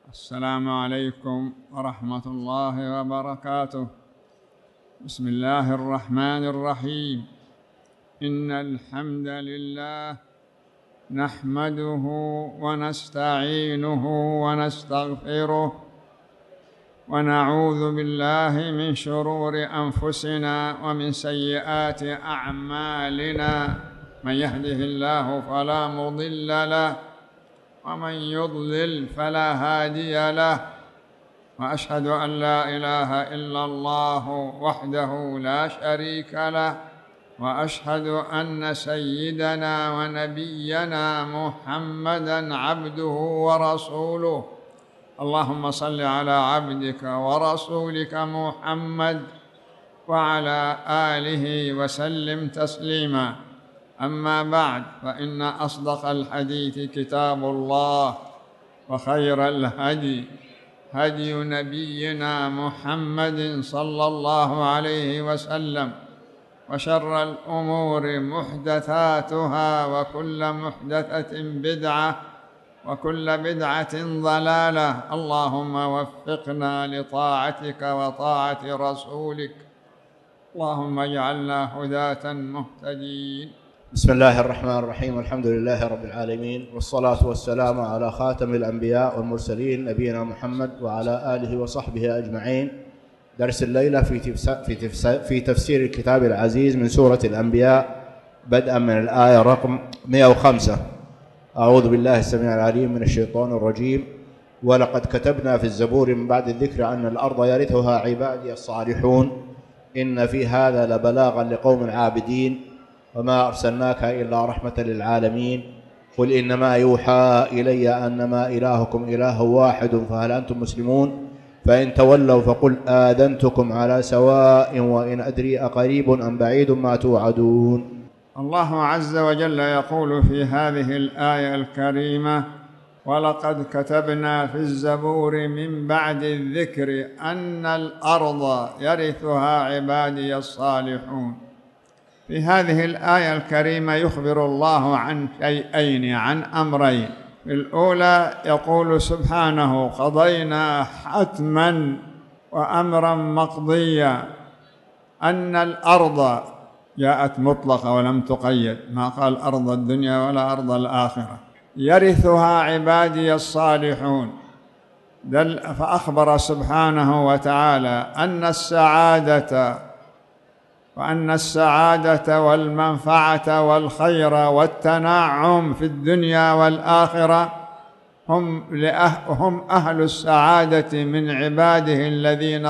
السلام عليكم ورحمة الله وبركاته. بسم الله الرحمن الرحيم. إن الحمد لله نحمده ونستعينه ونستغفره ونعوذ بالله من شرور أنفسنا ومن سيئات أعمالنا. من يهده الله فلا مضل له ومن يضلل فلا هادي له، وأشهد أن لا إله إلا الله وحده لا شريك له، وأشهد أن سيدنا ونبينا محمدًا عبده ورسوله. اللهم صل على عبدك ورسولك محمد وعلى آله وسلم تسليماً. أما بعد، فإن أصدق الحديث كتاب الله، وخير الهدي هدي نبينا محمد صلى الله عليه وسلم، وشر الأمور محدثاتها، وكل محدثة بدعة، وكل بدعة ضلالة. اللهم وفقنا لطاعتك وطاعة رسولك، اللهم اجعلنا هداة مهتدين. بسم الله الرحمن الرحيم. الحمد لله رب العالمين، والصلاة والسلام على خاتم الأنبياء والمرسلين نبينا محمد وعلى آله وصحبه أجمعين. درس الليلة في تفسير الكتاب العزيز من سورة الأنبياء، بدءا من الآية رقم 105. أعوذ بالله السميع العليم من الشيطان الرجيم. ولقد كتبنا في الزبور من بعد الذكر أن الأرض يرثها عبادي الصالحون إن في هذا لبلاغا لقوم عابدين وما أرسلناك إلا رحمة للعالمين. قل إنما يوحى إلي أنما إلهكم إله واحد فهل أنتم مسلمون؟ فإن تولوا فقل آذنتكم على سواء وإن أدري أقريب أم بعيد ما توعدون. الله عز وجل يقول في هذه الآية الكريمة: ولقد كتبنا في الزبور من بعد الذكر أن الأرض يرثها عبادي الصالحون. في هذه الآية الكريمة يخبر الله عن شيئين، عن أمرين. في الأولى يقول سبحانه: قضينا حتما وأمرا مقضيا أن الأرض، جاءت مطلقة ولم تقيد، ما قال أرض الدنيا ولا أرض الآخرة، يرثها عبادي الصالحون. فأخبر سبحانه وتعالى أن السعادة والمنفعة والخير والتنعم في الدنيا والآخرة هم أهل السعادة من عباده الذين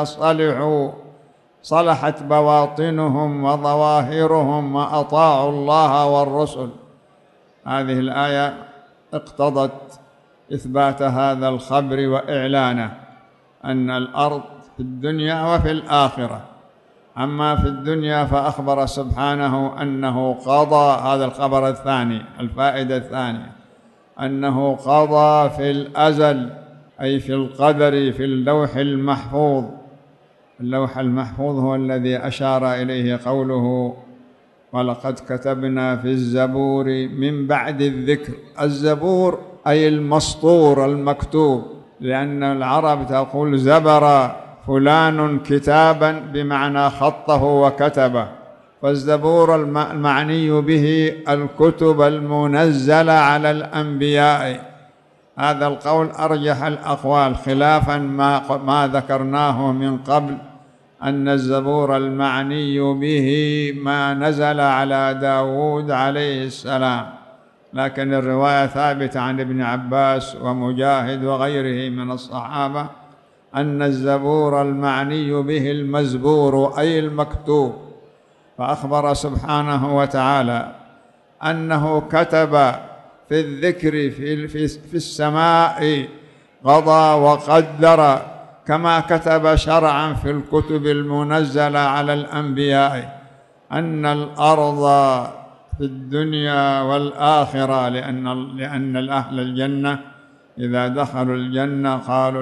صلحت بواطنهم وظواهرهم وأطاعوا الله والرسل. هذه الآية اقتضت إثبات هذا الخبر وإعلانه، أن الأرض في الدنيا وفي الآخرة. أما في الدنيا فأخبر سبحانه أنه قضى، هذا الخبر الثاني، الفائدة الثانية، أنه قضى في الأزل، أي في القدر، في اللوح المحفوظ. اللوح المحفوظ هو الذي أشار إليه قوله: ولقد كتبنا في الزبور من بعد الذكر. الزبور أي المسطور المكتوب، لأن العرب تقول زبر فلان كتابا بمعنى خطه وكتبه، فالزبور المعني به الكتب المنزلة على الأنبياء. هذا القول أرجح الأقوال، خلافا ما ذكرناه من قبل، أن الزبور المعني به ما نزل على داود عليه السلام. لكن الرواية ثابتة عن ابن عباس ومجاهد وغيره من الصحابة أن الزبور المعني به المزبور، أي المكتوب. فأخبر سبحانه وتعالى أنه كتب في الذكر في السماء، قضى وقدر، كما كتب شرعا في الكتب المنزلة على الأنبياء، أن الأرض في الدنيا والآخرة، لأن أهل الجنة إذا دخلوا الجنة قالوا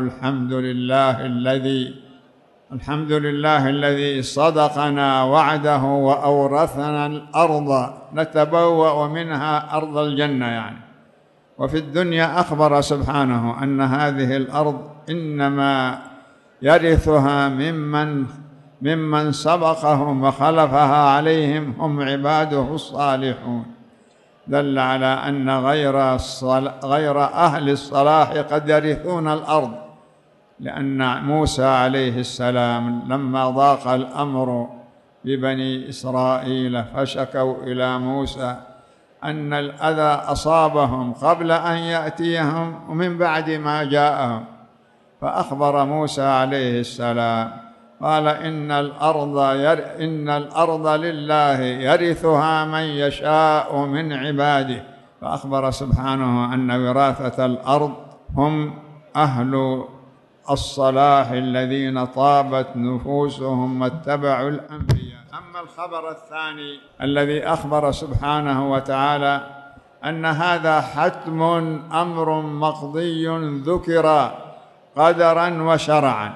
الحمد لله الذي صدقنا وعده وأورثنا الأرض نتبوأ منها أرض الجنة، يعني وفي الدنيا أخبر سبحانه أن هذه الأرض إنما يرثها ممن سبقهم وخلفها عليهم هم عباده الصالحون، دل على أن غير أهل الصلاح قد يرثون الأرض، لأن موسى عليه السلام لما ضاق الأمر ببني إسرائيل فشكوا إلى موسى أن الأذى أصابهم قبل أن يأتيهم ومن بعد ما جاءهم، فأخبر موسى عليه السلام قال إن الأرض لله يرثها من يشاء من عباده، فأخبر سبحانه أن وراثة الأرض هم أهل الصلاح الذين طابت نفوسهم واتبعوا الأنبياء. أما الخبر الثاني الذي أخبر سبحانه وتعالى أن هذا حتم أمر مقضي ذكر قدرا وشرعا،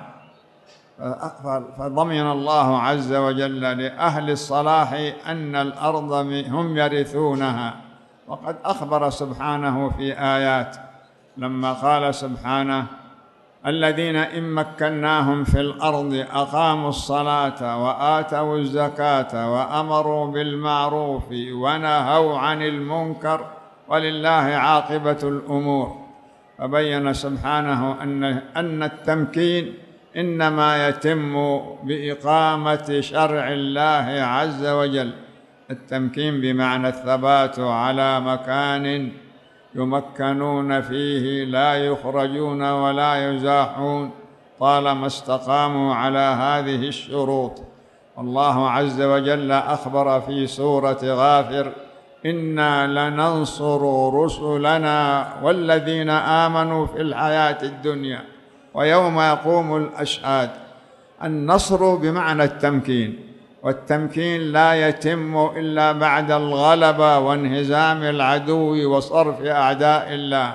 فضمن الله عز وجل لأهل الصلاح أن الأرض هم يرثونها. وقد أخبر سبحانه في آيات لما قال سبحانه الذين إن مكناهم في الأرض أقاموا الصلاة وآتوا الزكاة وأمروا بالمعروف ونهوا عن المنكر ولله عاقبة الأمور. فبين سبحانه أن التمكين إنما يتم بإقامة شرع الله عز وجل، التمكين بمعنى الثبات على مكان يمكنون فيه لا يخرجون ولا يزاحون طالما استقاموا على هذه الشروط. الله عز وجل أخبر في سورة غافر إنا لننصر رسلنا والذين آمنوا في الحياة الدنيا ويوم يقوم الأشهاد. النصر بمعنى التمكين، والتمكين لا يتم إلا بعد الغلبة وانهزام العدو وصرف أعداء الله،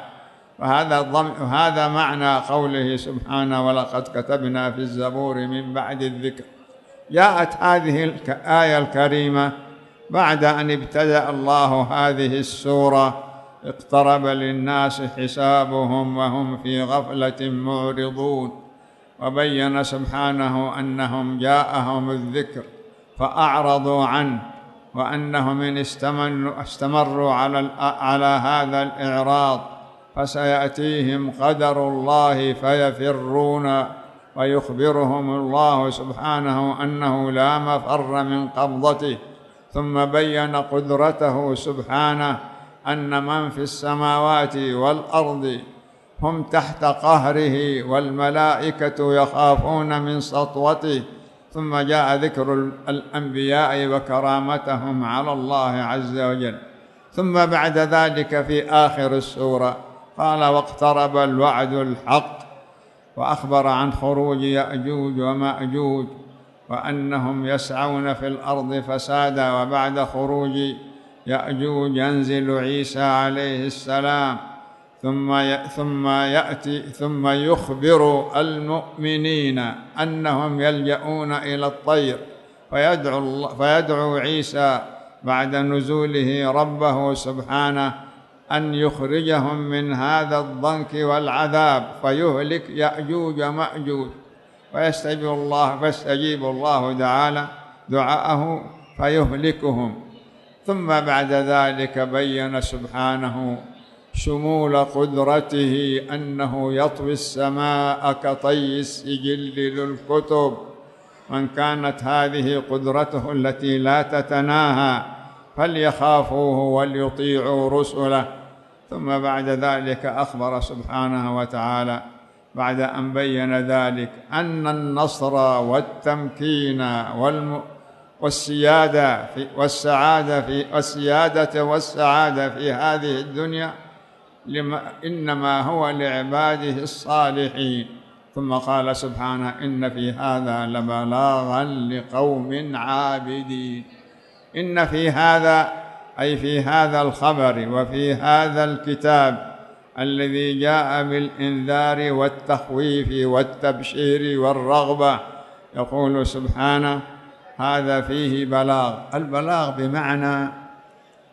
وهذا معنى قوله سبحانه ولقد كتبنا في الزبور من بعد الذكر. جاءت هذه الآية الكريمة بعد أن ابتدأ الله هذه السورة اقترب للناس حسابهم وهم في غفلة معرضون، وبين سبحانه أنهم جاءهم الذكر فأعرضوا عنه، وأنهم إن استمروا على هذا الإعراض فسيأتيهم قدر الله فيفرون، ويخبرهم الله سبحانه أنه لا مفر من قبضته. ثم بين قدرته سبحانه أن من في السماوات والأرض هم تحت قهره والملائكة يخافون من سطوته. ثم جاء ذكر الأنبياء وكرامتهم على الله عز وجل. ثم بعد ذلك في آخر السورة قال واقترب الوعد الحق، وأخبر عن خروج يأجوج ومأجوج وأنهم يسعون في الأرض فسادا. وبعد خروج يأجوج ينزل عيسى عليه السلام ثم يخبر المؤمنين أنهم يلجؤون إلى الطير، فيدعو عيسى بعد نزوله ربه سبحانه أن يخرجهم من هذا الضنك والعذاب فيهلك يأجوج ومأجوج، فيستجيب الله تعالى دعاءه فيهلكهم. ثم بعد ذلك بين سبحانه شمول قدرته أنه يطوي السماء كطي السجل للكتب. من كانت هذه قدرته التي لا تتناهى فليخافوه وليطيعوا رسله. ثم بعد ذلك أخبر سبحانه وتعالى بعد أن بين ذلك أن النصر والتمكين والسيادة والسعادة في هذه الدنيا إنما هو لعباده الصالحين. ثم قال سبحانه إن في هذا لبلاغا لقوم عابدين. إن في هذا أي في هذا الخبر وفي هذا الكتاب الذي جاء بالإنذار والتخويف والتبشير والرغبة، يقول سبحانه هذا فيه بلاغ. البلاغ بمعنى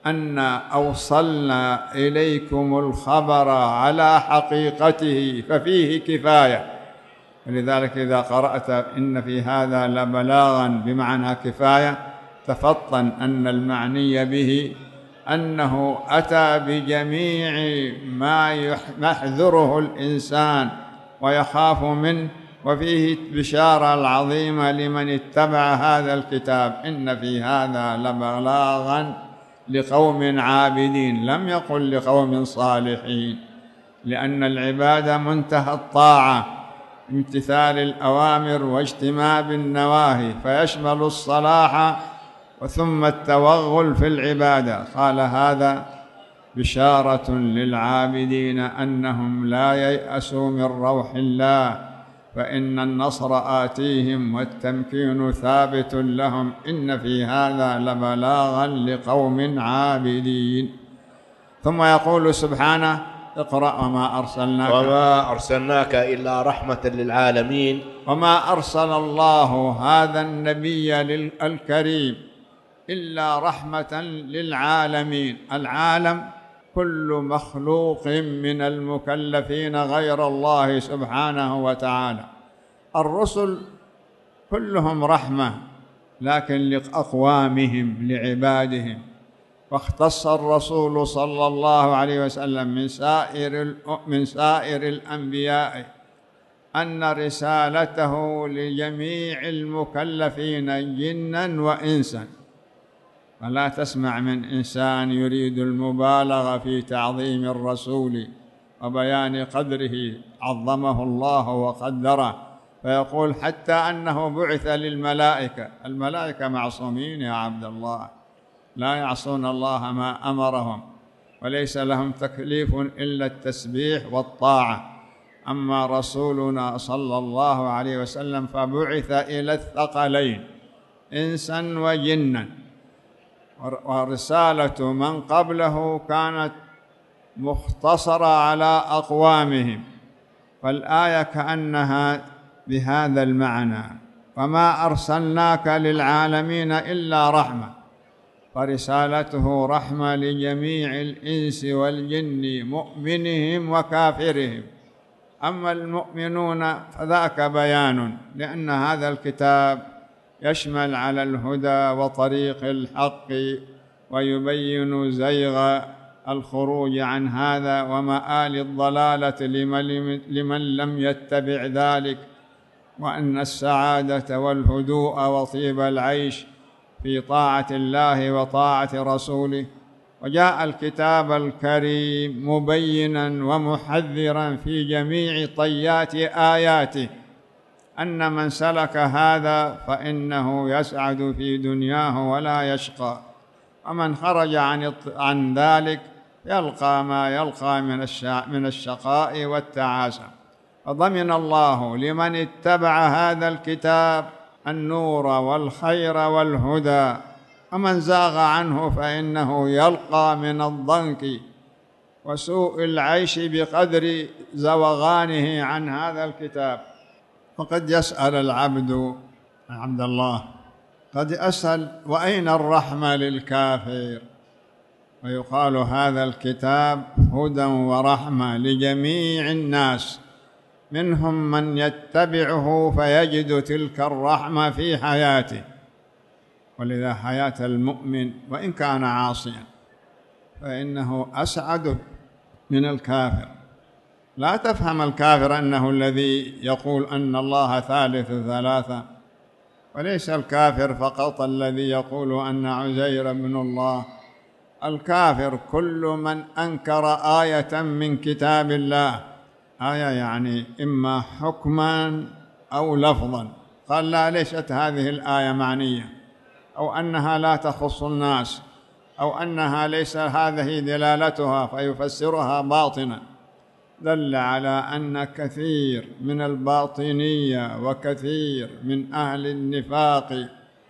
أن أوصلنا إليكم الخبر على حقيقته ففيه كفاية. ولذلك إذا قرأت إن في هذا لبلاغا بمعنى كفاية، تفطن أن المعني به أنه أتى بجميع ما يحذره الإنسان ويخاف منه، وفيه البشارة العظيمة لمن اتبع هذا الكتاب. إن في هذا لبلاغا لقوم عابدين، لم يقل لقوم صالحين، لأن العبادة منتهى الطاعة، امتثال الأوامر واجتناب النواهي، فيشمل الصلاح وثم التوغل في العبادة. قال هذا بشارة للعابدين أنهم لا ييأسوا من روح الله، فإن النصر آتيهم والتمكين ثابت لهم. إن في هذا لبلاغا لقوم عابدين. ثم يقول سبحانه: اقرأ وما أرسلناك إلا رحمة للعالمين. وما أرسل الله هذا النبي الكريم إلا رحمة للعالمين. العالم كل مخلوق من المكلفين غير الله سبحانه وتعالى. الرسل كلهم رحمة، لكن لأقوامهم لعبادهم. واختص الرسول صلى الله عليه وسلم من سائر الأنبياء أن رسالته لجميع المكلفين جنا وإنسا. فلا تسمع من إنسان يريد المبالغة في تعظيم الرسول وبيان قدره عظمه الله وقدره، فيقول حتى أنه بعث للملائكة. الملائكة معصومين يا عبد الله، لا يعصون الله ما أمرهم، وليس لهم تكليف إلا التسبيح والطاعة. أما رسولنا صلى الله عليه وسلم فبعث إلى الثقلين إنسا وجنا، ورسالة من قبله كانت مختصرة على أقوامهم. فالآية كأنها بهذا المعنى: وما أرسلناك للعالمين إلا رحمة. فرسالته رحمة لجميع الإنس والجن، مؤمنهم وكافرهم. أما المؤمنون فذاك بيان، لأن هذا الكتاب يشمل على الهدى وطريق الحق، ويبين زيغ الخروج عن هذا ومآل الضلالة لمن لم يتبع ذلك، وأن السعادة والهدوء وطيب العيش في طاعة الله وطاعة رسوله. وجاء الكتاب الكريم مبينا ومحذرا في جميع طيات آياته أن من سلك هذا فإنه يسعد في دنياه ولا يشقى، ومن خرج عن ذلك يلقى ما يلقى من الشقاء والتعاسة. فضمن الله لمن اتبع هذا الكتاب النور والخير والهدى، ومن زاغ عنه فإنه يلقى من الضنك وسوء العيش بقدر زوغانه عن هذا الكتاب. وقد يسأل العبد عبد الله، قد أسأل: وأين الرحمة للكافر؟ ويقال هذا الكتاب هدى ورحمة لجميع الناس، منهم من يتبعه فيجد تلك الرحمة في حياته. ولذا حياة المؤمن وإن كان عاصيا فإنه أسعد من الكافر. لا تفهم الكافر أنه الذي يقول أن الله ثالث ثلاثة، وليس الكافر فقط الذي يقول أن عزير ابن الله. الكافر كل من أنكر آية من كتاب الله، آية يعني إما حكما أو لفظا، قال لا، ليست هذه الآية معنية، أو أنها لا تخص الناس، أو أنها ليس هذه دلالتها فيفسرها باطنا، دل على أن كثير من الباطنية وكثير من أهل النفاق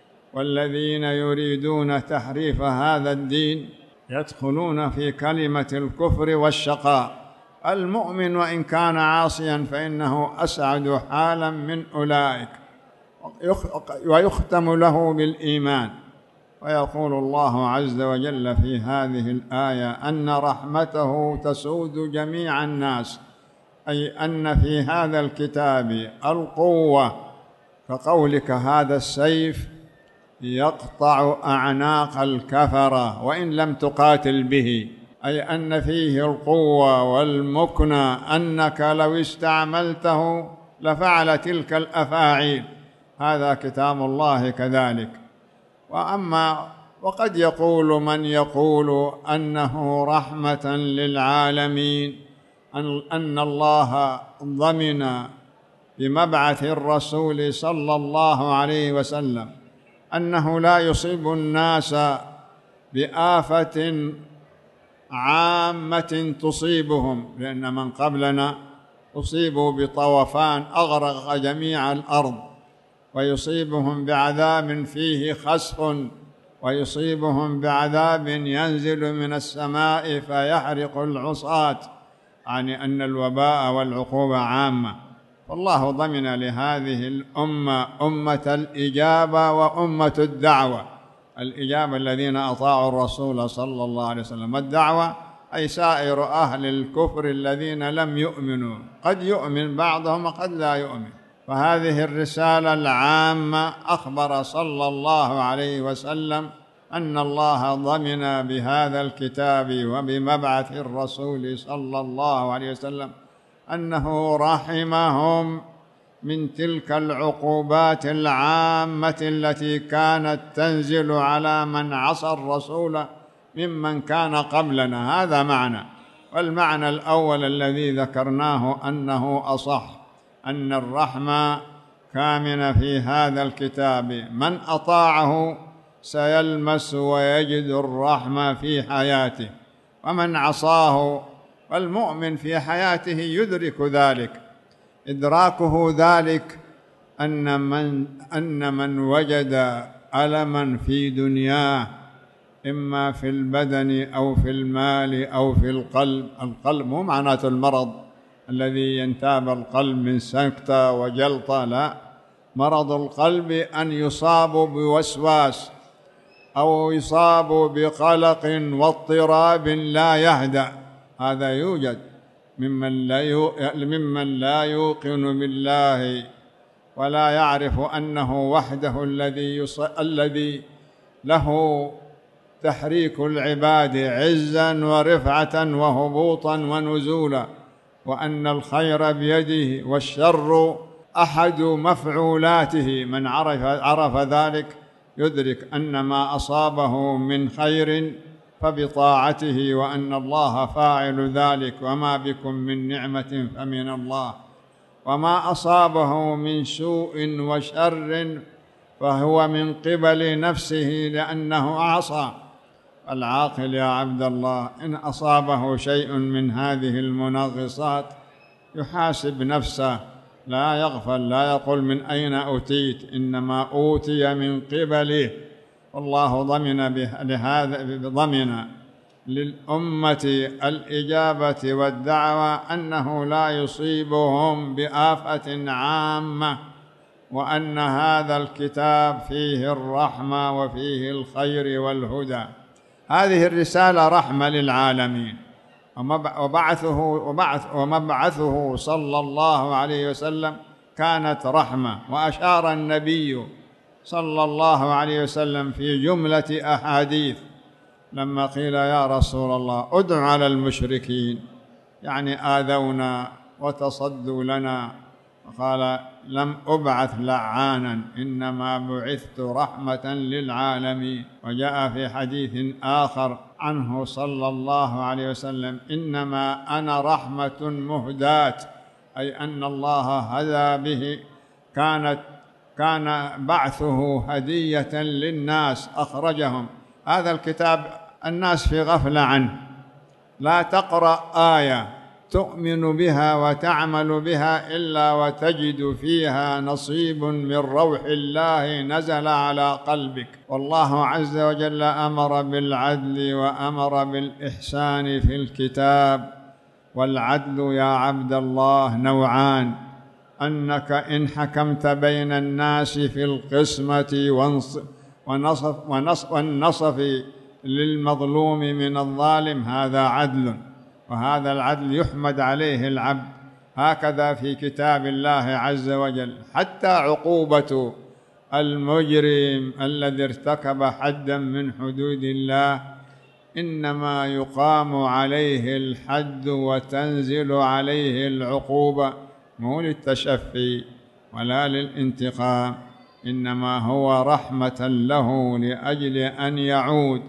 والذين يريدون تحريف هذا الدين يدخلون في كلمة الكفر والشقاء. المؤمن وإن كان عاصيا فإنه أسعد حالا من أولئك، ويختم له بالإيمان. ويقول الله عز وجل في هذه الآية أن رحمته تسود جميع الناس، أي أن في هذا الكتاب القوة، كقولك هذا السيف يقطع أعناق الكفرة وإن لم تقاتل به، أي أن فيه القوة والمكنة، أنك لو استعملته لفعل تلك الأفاعيل. هذا كتاب الله كذلك. وقد يقول من يقول أنه رحمة للعالمين، أن الله ضمن بمبعث الرسول صلى الله عليه وسلم أنه لا يصيب الناس بآفة عامة تصيبهم، لأن من قبلنا أصيبوا بطوفان أغرق جميع الأرض، ويصيبهم بعذاب فيه خسف، ويصيبهم بعذاب ينزل من السماء فيحرق العصاة، يعني أن الوباء والعقوبة عامة. فالله ضمن لهذه الأمة أمة الإجابة وأمة الدعوة. الإجابة الذين أطاعوا الرسول صلى الله عليه وسلم، الدعوة أي سائر أهل الكفر الذين لم يؤمنوا، قد يؤمن بعضهم وقد لا يؤمن. فهذه الرسالة العامة أخبر صلى الله عليه وسلم أن الله ضمن بهذا الكتاب وبمبعث الرسول صلى الله عليه وسلم أنه رحمهم من تلك العقوبات العامة التي كانت تنزل على من عصى الرسول ممن كان قبلنا. هذا معنى. والمعنى الأول الذي ذكرناه أنه أصح، أن الرحمة كامنة في هذا الكتاب، من أطاعه سيلمس ويجد الرحمة في حياته، ومن عصاه والمؤمن في حياته يدرك ذلك. إدراكه ذلك أن من وجد ألما في دنياه، إما في البدن أو في المال أو في القلب، القلب مو معناته المرض الذي ينتاب القلب من سكتة وجلطة، لا، مرض القلب أن يصاب بوسواس أو يصاب بقلق واضطراب لا يهدأ. هذا يوجد ممن لا يوقن بالله ولا يعرف أنه وحده الذي له تحريك العباد عزا ورفعة وهبوطا ونزولا، وأن الخير بيده والشر أحد مفعولاته. من عرف ذلك يدرك أن ما أصابه من خير فبطاعته، وأن الله فاعل ذلك، وما بكم من نعمة فمن الله، وما أصابه من سوء وشر فهو من قبل نفسه لأنه عصى. العاقل يا عبد الله إن أصابه شيء من هذه المنغصات يحاسب نفسه، لا يغفل، لا يقول من أين أوتيت، إنما أوتي من قبله. والله ضمن للأمة الإجابة والدعوة أنه لا يصيبهم بآفة عامة، وأن هذا الكتاب فيه الرحمة وفيه الخير والهدى. هذه الرسالة رحمة للعالمين، ومبعثه صلى الله عليه وسلم كانت رحمة. وأشار النبي صلى الله عليه وسلم في جملة أحاديث لما قيل يا رسول الله ادع على المشركين، يعني آذونا وتصدوا لنا، قال لم أبعث لعانا، إنما بعثت رحمة للعالمين. وجاء في حديث آخر عنه صلى الله عليه وسلم إنما أنا رحمة مهداة، أي أن الله هدى به، كان بعثه هدية للناس أخرجهم. هذا الكتاب الناس في غفلة عنه، لا تقرأ آية تؤمن بها وتعمل بها إلا وتجد فيها نصيب من روح الله نزل على قلبك. والله عز وجل أمر بالعدل وأمر بالإحسان في الكتاب. والعدل يا عبد الله نوعان، أنك إن حكمت بين الناس في القسمة والنصف للمظلوم من الظالم، هذا عدل، وهذا العدل يحمد عليه العبد. هكذا في كتاب الله عز وجل حتى عقوبة المجرم الذي ارتكب حدا من حدود الله إنما يقام عليه الحد وتنزل عليه العقوبة، مو للتشفي ولا للانتقام، إنما هو رحمة له لأجل أن يعود،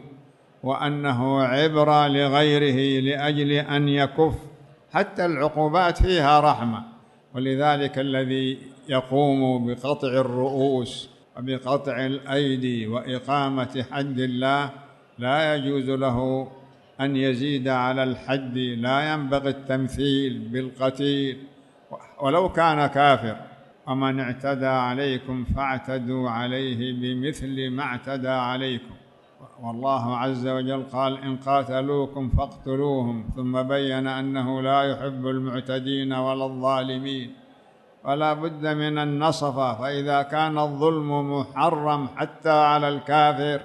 وأنه عبرة لغيره لأجل أن يكف. حتى العقوبات فيها رحمة. ولذلك الذي يقوم بقطع الرؤوس وبقطع الأيدي وإقامة حد الله لا يجوز له أن يزيد على الحد، لا ينبغي التمثيل بالقتيل ولو كان كافر. ومن اعتدى عليكم فاعتدوا عليه بمثل ما اعتدى عليكم. والله عز وجل قال: إن قاتلوكم فاقتلوهم، ثم بين أنه لا يحب المعتدين ولا الظالمين. ولا بد من النصف، فإذا كان الظلم محرم حتى على الكافر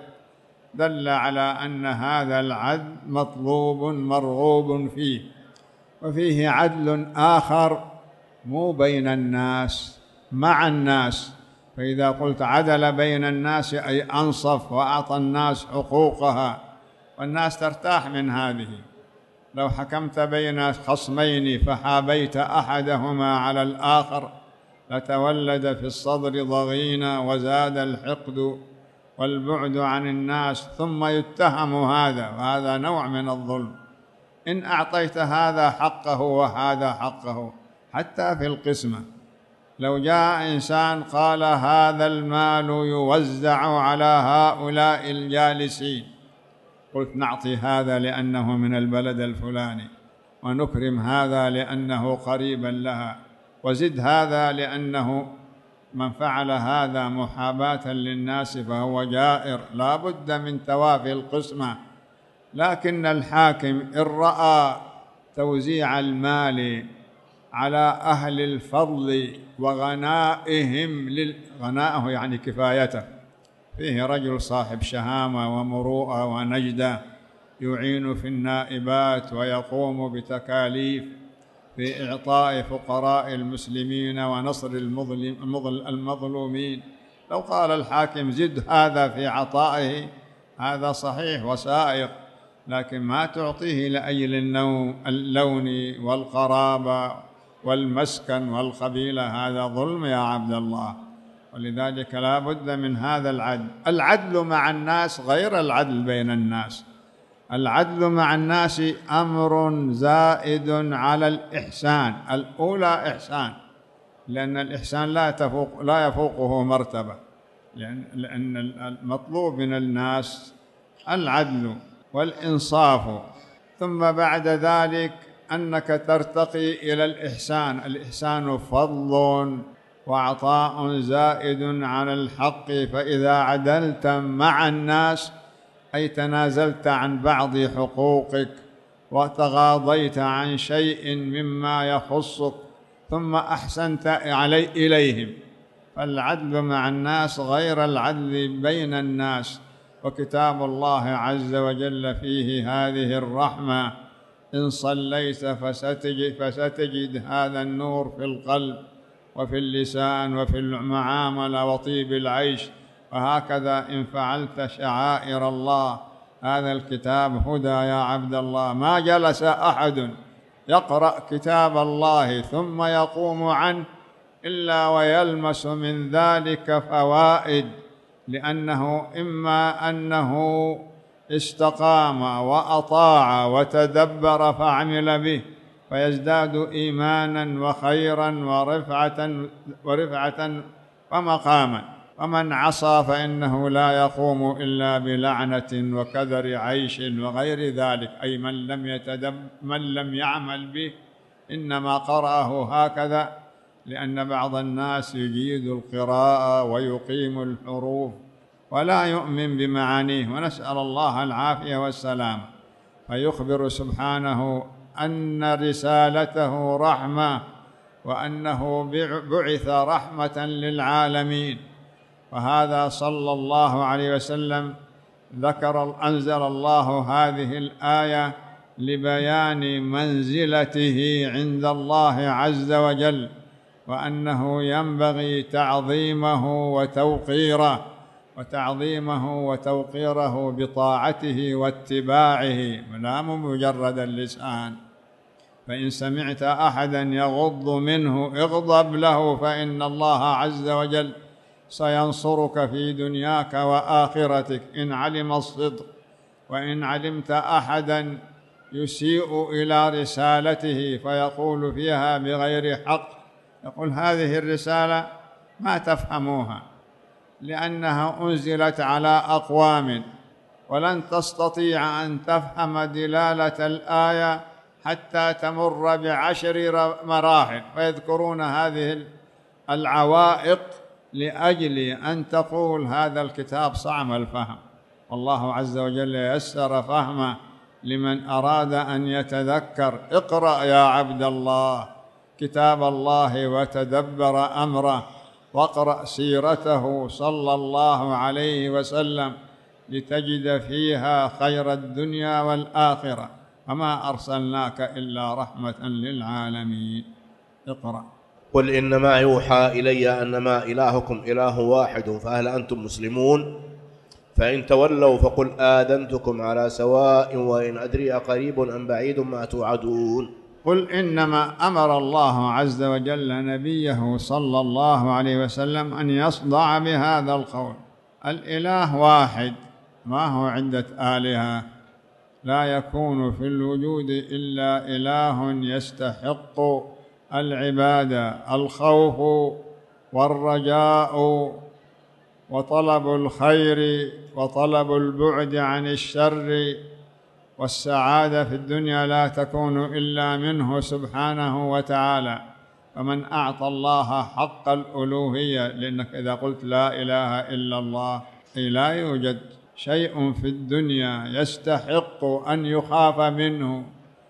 دل على أن هذا العدل مطلوب مرغوب فيه. وفيه عدل آخر مو بين الناس، مع الناس. فإذا قلت عدل بين الناس أي أنصف وأعطى الناس حقوقها، والناس ترتاح من هذه. لو حكمت بين خصمين فحابيت أحدهما على الآخر لتولد في الصدر ضغينة وزاد الحقد والبعد عن الناس، ثم يتهم هذا، وهذا نوع من الظلم. إن أعطيت هذا حقه وهذا حقه، حتى في القسمة، لو جاء إنسان قال: هذا المال يوزع على هؤلاء الجالسين، قلت: نعطي هذا لأنه من البلد الفلاني، ونكرم هذا لأنه قريبا لها، وزد هذا لأنه من فعل هذا محاباة للناس فهو جائر، لا بد من توافي القسمة. لكن الحاكم إن رأى توزيع المال على أهل الفضل وغنائهم، غنائه يعني كفايته، فيه رجل صاحب شهامة ومروءة ونجدة يعين في النائبات ويقوم بتكاليف في إعطاء فقراء المسلمين ونصر المظلومين، لو قال الحاكم: زد هذا في عطائه، هذا صحيح وسائق، لكن ما تعطيه لأجل اللون والقرابة والمسكن والقبيلة، هذا ظلم يا عبد الله. ولذلك لا بد من هذا العدل. العدل مع الناس غير العدل بين الناس. العدل مع الناس أمر زائد على الإحسان. الأولى إحسان، لأن الإحسان لا يفوقه مرتبة، لأن المطلوب من الناس العدل والإنصاف، ثم بعد ذلك أنك ترتقي إلى الإحسان. الإحسان فضل وعطاء زائد على الحق. فإذا عدلت مع الناس أي تنازلت عن بعض حقوقك وتغاضيت عن شيء مما يخصك ثم أحسنت إليهم، فالعدل مع الناس غير العدل بين الناس. وكتاب الله عز وجل فيه هذه الرحمة: إن صليت فستجد هذا النور في القلب وفي اللسان وفي المعاملة وطيب العيش. وهكذا إن فعلت شعائر الله. هذا الكتاب هدى يا عبد الله. ما جلس أحد يقرأ كتاب الله ثم يقوم عنه إلا ويلمس من ذلك فوائد، لأنه إما أنه استقام وأطاع وتدبر فعمل به فيزداد إيمانا وخيرا ورفعة ومقاما، ومن عصى فإنه لا يقوم إلا بلعنة وكدر عيش وغير ذلك، أي من لم يعمل به إنما قرأه هكذا، لأن بعض الناس يجيد القراءة ويقيم الحروف ولا يؤمن بمعانيه، ونسأل الله العافية والسلام. فيخبر سبحانه أن رسالته رحمة، وأنه بعث رحمة للعالمين، وهذا صلى الله عليه وسلم أنزل الله هذه الآية لبيان منزلته عند الله عز وجل، وأنه ينبغي تعظيمه وتوقيره بطاعته واتباعه، لا مجرد اللسان. فإن سمعت أحدا يغض منه اغضب له، فإن الله عز وجل سينصرك في دنياك وآخرتك إن علم الصدق. وإن علمت أحدا يسيء إلى رسالته فيقول فيها بغير حق، يقول هذه الرسالة ما تفهموها لأنها أنزلت على أقوام، ولن تستطيع أن تفهم دلالة الآية حتى تمر ب10 مراحل، فيذكرون هذه العوائق لأجل أن تقول هذا الكتاب صعب الفهم. والله عز وجل يسر فهمه لمن أراد أن يتذكر. اقرأ يا عبد الله كتاب الله وتدبر أمره، واقرأ سيرته صلى الله عليه وسلم لتجد فيها خير الدنيا والآخرة، وما أرسلناك إلا رحمة للعالمين. اقرأ. قل إنما يوحى إلي أنما إلهكم إله واحد فهل أنتم مسلمون؟ فإن تولوا فقل آذنتكم على سواء وإن أدري أقريب أم بعيد ما توعدون. قل إنما أمر الله عز وجل نبيه صلى الله عليه وسلم أن يصدع بهذا القول: الإله واحد، ما هو عدة آلهة، لا يكون في الوجود إلا إله يستحق العبادة، الخوف والرجاء وطلب الخير وطلب البعد عن الشر، والسعادة في الدنيا لا تكون إلا منه سبحانه وتعالى. فمن أعطى الله حق الألوهية، لأنك إذا قلت لا إله إلا الله أي لا يوجد شيء في الدنيا يستحق أن يخاف منه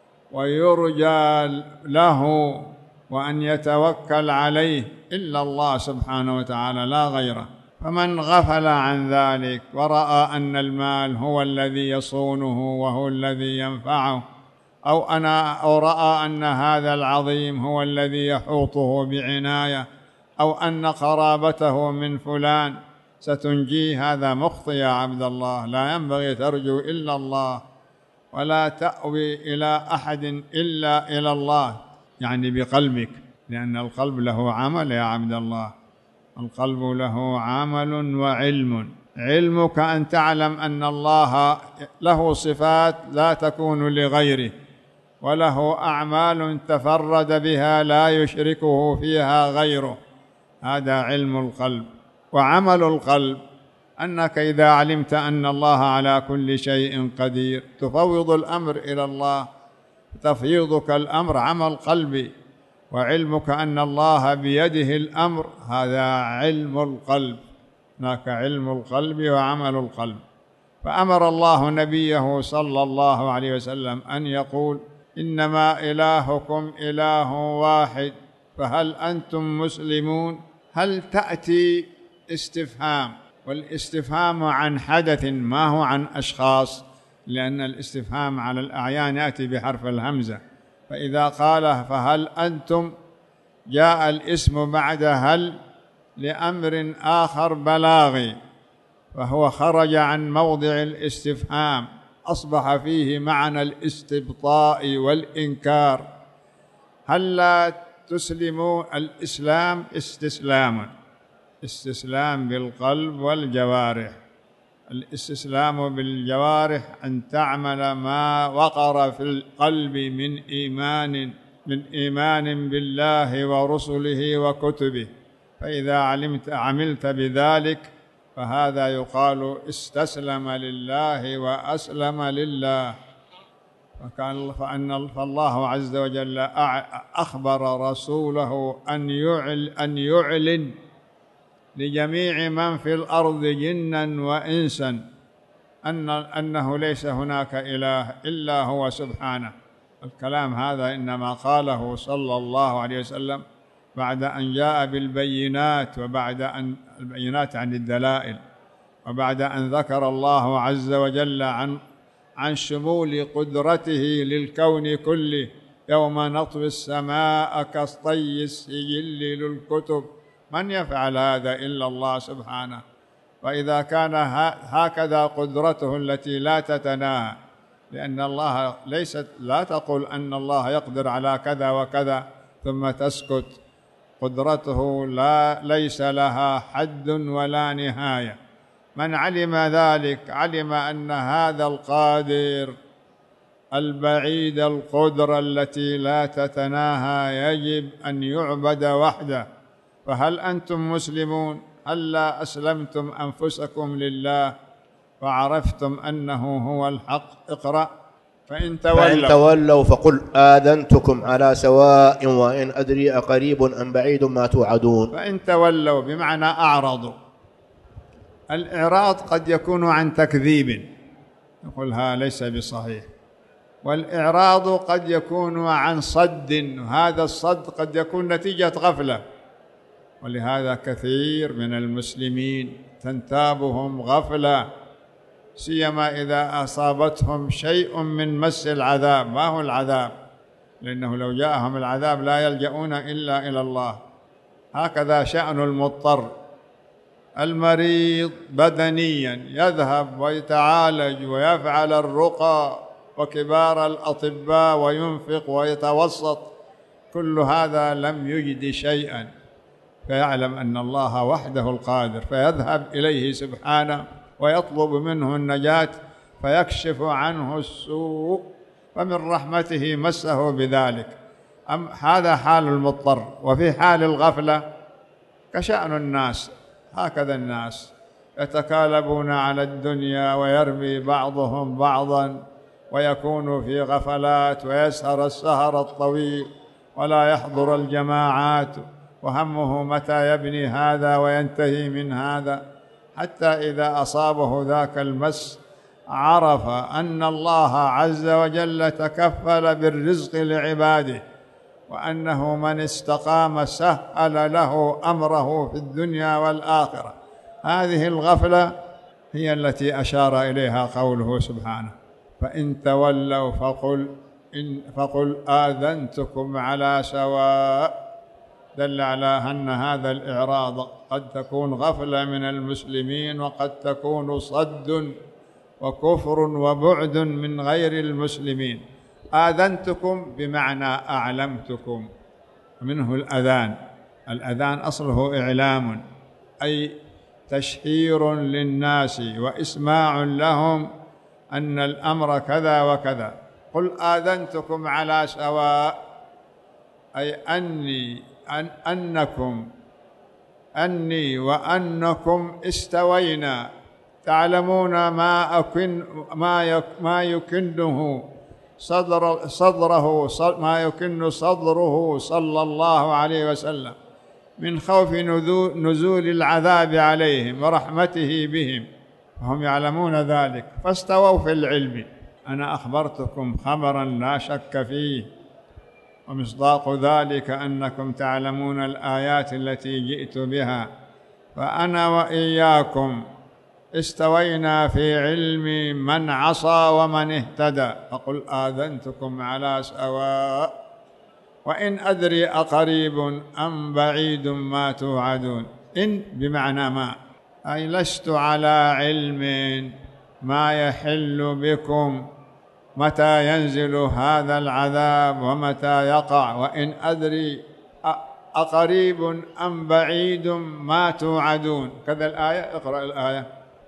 ويرجى له وأن يتوكل عليه إلا الله سبحانه وتعالى لا غيره. فمن غفل عن ذلك ورأى أن المال هو الذي يصونه وهو الذي ينفعه، أو رأى أن هذا العظيم هو الذي يحوطه بعناية، أو أن قرابته من فلان ستنجيه، هذا مخطئ يا عبد الله. لا ينبغي ترجو إلا الله، ولا تأوي إلى أحد إلا إلى الله، يعني بقلبك، لأن القلب له عمل يا عبد الله، القلب له عمل وعلم. علمك أن تعلم أن الله له صفات لا تكون لغيره، وله أعمال تفرد بها لا يشركه فيها غيره، هذا علم القلب. وعمل القلب أنك إذا علمت أن الله على كل شيء قدير تفوض الأمر إلى الله، تفيضك الأمر عمل قلبي. وعلمك أن الله بيده الأمر، هذا علم القلب، هناك علم القلب وعمل القلب. فأمر الله نبيه صلى الله عليه وسلم أن يقول: إنما إلهكم إله واحد فهل أنتم مسلمون؟ هل تأتي استفهام، والاستفهام عن حدث ما هو عن أشخاص، لأن الاستفهام على الأعيان يأتي بحرف الهمزة. فإذا قال فهل أنتم جاء الاسم بعد هل لأمر آخر بلاغي، فهو خرج عن موضع الاستفهام، أصبح فيه معنى الاستبطاء والإنكار. هل لا تسلموا؟ الإسلام استسلام بالقلب والجوارح. الاستسلام بالجوارح أن تعمل ما وقر في القلب من إيمان بالله ورسله وكتبه، فإذا عملت بذلك فهذا يقال استسلم لله وأسلم لله. فالله عز وجل أخبر رسوله أن يعلن لجميع من في الأرض جنا وإنسا أنه ليس هناك إله إلا هو سبحانه. الكلام هذا إنما قاله صلى الله عليه وسلم بعد أن جاء بالبينات، البينات عن الدلائل، وبعد أن ذكر الله عز وجل عن شمول قدرته للكون كله، يوم نطوي السماء كطي السجل للكتب، من يفعل هذا إلا الله سبحانه. فإذا كان هكذا قدرته التي لا تتناهى، لأن الله لا تقول أن الله يقدر على كذا وكذا ثم تسكت، قدرته ليس لها حد ولا نهاية. من علم ذلك علم أن هذا القادر البعيد القدرة التي لا تتناهى يجب أن يعبد وحده. فهل أنتم مسلمون؟ هلا أسلمتم أنفسكم لله وعرفتم أنه هو الحق؟ اقرأ. فإن تولوا فقل آذنتكم على سواء وإن أدري أقريب أم بعيد ما توعدون. فإن تولوا بمعنى أعرضوا. الإعراض قد يكون عن تكذيب، يقول ها ليس بصحيح، والإعراض قد يكون عن صد، وهذا الصد قد يكون نتيجة غفلة. ولهذا كثير من المسلمين تنتابهم غفلة، سيما إذا أصابتهم شيء من مس العذاب. ما هو العذاب؟ لأنه لو جاءهم العذاب لا يلجؤون إلا إلى الله. هكذا شأن المضطر. المريض بدنيا يذهب ويتعالج ويفعل الرقى وكبار الأطباء وينفق ويتوسط، كل هذا لم يجد شيئا، فيعلم أن الله وحده القادر، فيذهب إليه سبحانه ويطلب منه النجاة فيكشف عنه السوء، فمن رحمته مسه بذلك. هذا حال المضطر. وفي حال الغفلة كشأن الناس، هكذا الناس يتكالبون على الدنيا ويرمي بعضهم بعضا ويكون في غفلات ويسهر السهر الطويل ولا يحضر الجماعات، وهمه متى يبني هذا وينتهي من هذا، حتى إذا أصابه ذاك المس عرف أن الله عز وجل تكفل بالرزق لعباده، وأنه من استقام سهل له أمره في الدنيا والآخرة. هذه الغفلة هي التي أشار إليها قوله سبحانه: فإن تولوا فقل آذنتكم على سواء. دل على أن هذا الإعراض قد تكون غفلة من المسلمين، وقد تكون صد وكفر وبعد من غير المسلمين. آذنتكم بمعنى أعلمتكم، منه الأذان. الأذان أصله إعلام، أي تشهير للناس وإسماع لهم أن الأمر كذا وكذا. قل آذنتكم على سواء، أي أني وأنكم استوينا، تعلمون ما يكنه صدره صلى الله عليه وسلم من خوف نزول العذاب عليهم ورحمته بهم، فهم يعلمون ذلك فاستووا في العلم. أنا أخبرتكم خبرا لا شك فيه، ومصداق ذلك أنكم تعلمون الآيات التي جئت بها، فأنا وإياكم استوينا في علم من عصى ومن اهتدى. فقل آذنتكم على سواء وإن أدري أقريب أم بعيد ما توعدون. إن بمعنى ما، أي لست على علم ما يحل بكم، متى ينزل هذا العذاب ومتى يقع. وإن أدري أقريب أم بعيد ما توعدون. كذا الآية. اقرأ الآية.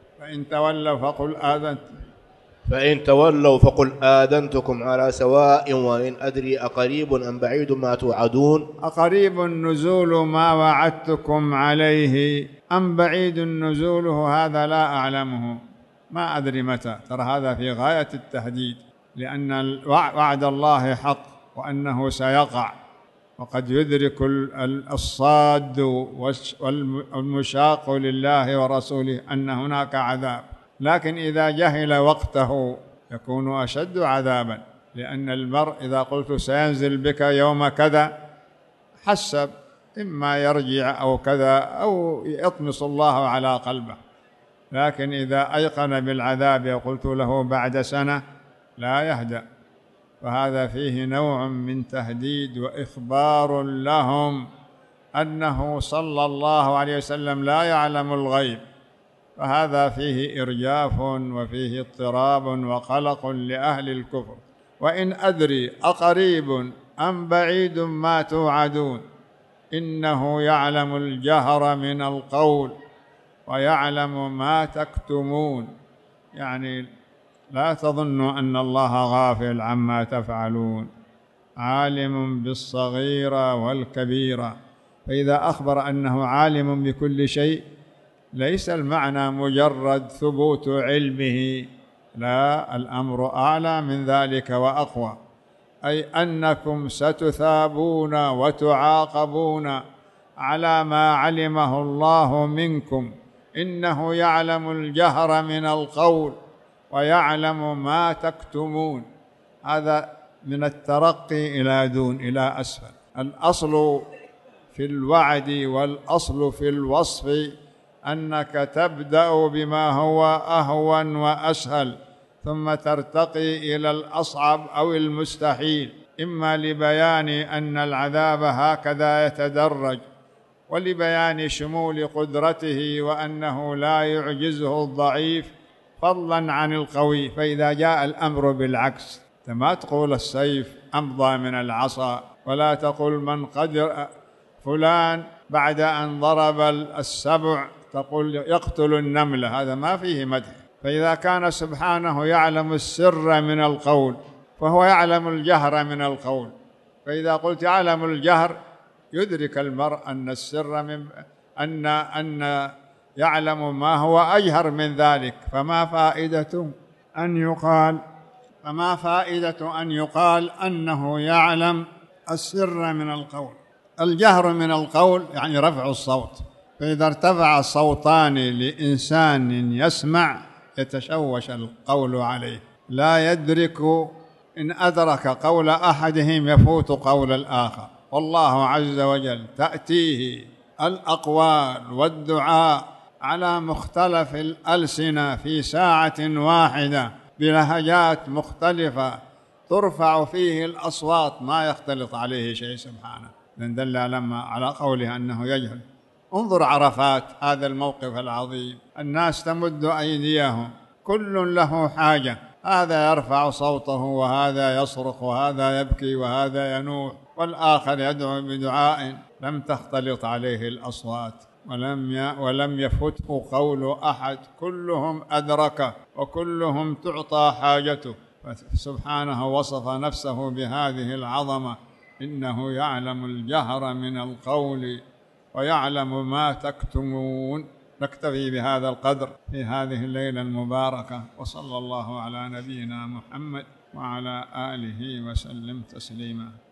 فإن تولوا فقل آذنتكم على سواء وإن أدري أقريب أم بعيد ما توعدون. أقريب نزول ما وعدتكم عليه أم بعيد نزوله، هذا لا أعلمه، ما أدري متى. ترى هذا في غاية التهديد، لأن وعد الله حق وأنه سيقع، وقد يدرك الصاد والمشاق لله ورسوله أن هناك عذاب، لكن إذا جهل وقته يكون أشد عذابا. لأن المرء إذا قلت سينزل بك يوم كذا حسب إما يرجع أو كذا أو يطمس الله على قلبه. لكن إذا أيقن بالعذاب وقلت له بعد سنة لا يهدأ، فهذا فيه نوع من تهديد وإخبار لهم أنه صلى الله عليه وسلم لا يعلم الغيب، فهذا فيه إرجاف وفيه اضطراب وقلق لأهل الكفر. وإن أدري أقريب أم بعيد ما توعدون إنه يعلم الجهر من القول ويعلم ما تكتمون. يعني لا تظنوا أن الله غافل عما تفعلون، عالم بالصغيرة والكبيرة. فإذا أخبر أنه عالم بكل شيء ليس المعنى مجرد ثبوت علمه، لا، الأمر أعلى من ذلك وأقوى، أي أنكم ستثابون وتعاقبون على ما علمه الله منكم. إنه يعلم الجهر من القول ويعلم ما تكتمون. هذا من الترقي إلى دون إلى أسفل. الأصل في الوعد والأصل في الوصف أنك تبدأ بما هو أهون وأسهل ثم ترتقي إلى الأصعب أو المستحيل، إما لبيان أن العذاب هكذا يتدرج، ولبيان شمول قدرته وأنه لا يعجزه الضعيف فضلا عن القوي. فإذا جاء الأمر بالعكس ما تقول السيف أمضى من العصا، ولا تقول من قدر فلان بعد أن ضرب السبع تقول يقتل النملة، هذا ما فيه مدح. فإذا كان سبحانه يعلم السر من القول فهو يعلم الجهر من القول. فإذا قلت يعلم الجهر يدرك المرء أن السر من أن يعلم ما هو أجهر من ذلك. فما فائدة أن يقال أنه يعلم السر من القول. الجهر من القول يعني رفع الصوت، فإذا ارتفع صوتان لإنسان يسمع يتشوش القول عليه، لا يدرك، إن أدرك قول أحدهم يفوت قول الآخر. والله عز وجل تأتيه الأقوال والدعاء على مختلف الألسنة في ساعة واحدة بلهجات مختلفة ترفع فيه الأصوات ما يختلط عليه شيء سبحانه، دل على قوله أنه يجهل. انظر عرفات، هذا الموقف العظيم، الناس تمد أيديهم، كل له حاجة، هذا يرفع صوته وهذا يصرخ وهذا يبكي وهذا ينوح والآخر يدعو بدعاء لم تختلط عليه الأصوات ولم يفته قول أحد، كلهم أدركه وكلهم تعطى حاجته. فسبحانه وصف نفسه بهذه العظمة، إنه يعلم الجهر من القول ويعلم ما تكتمون. نكتفي بهذا القدر في هذه الليلة المباركة، وصلى الله على نبينا محمد وعلى آله وسلم تسليما.